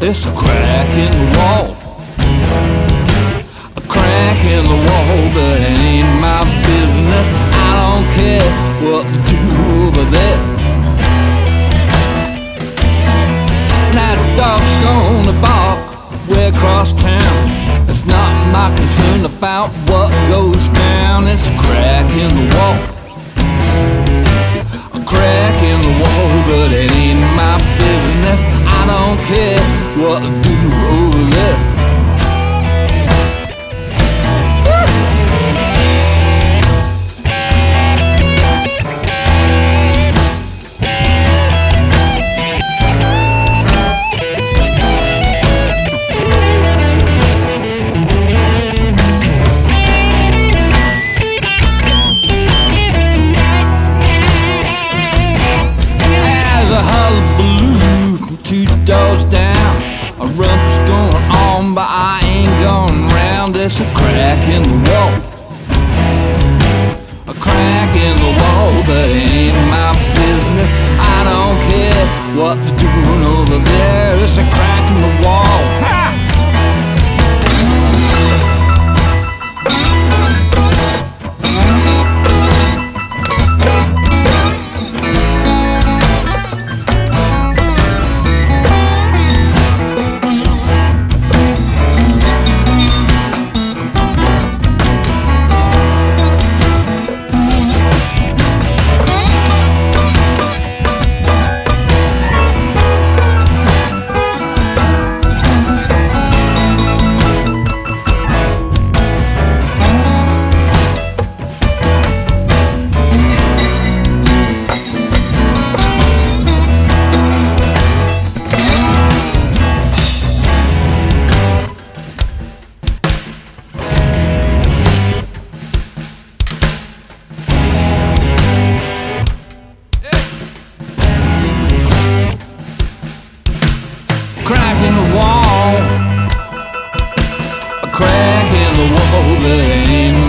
It's a crack in the wall. A crack in the wall, but it ain't my business. I don't care what to do over there. That dog's gonna bark way across town. It's not my concern about what goes down. It's a crack in the wall. A crack in the wall, but it ain't my business. I don't care what to do over there. Two doors down, a rumpus going on, but I ain't going round. It's a crack in the wall. A crack in the wall, but it ain't my business. I don't care what they're doing over there. It's a crack in the wall. Ha! Crack in the wall. A crack in the wall, but it ain't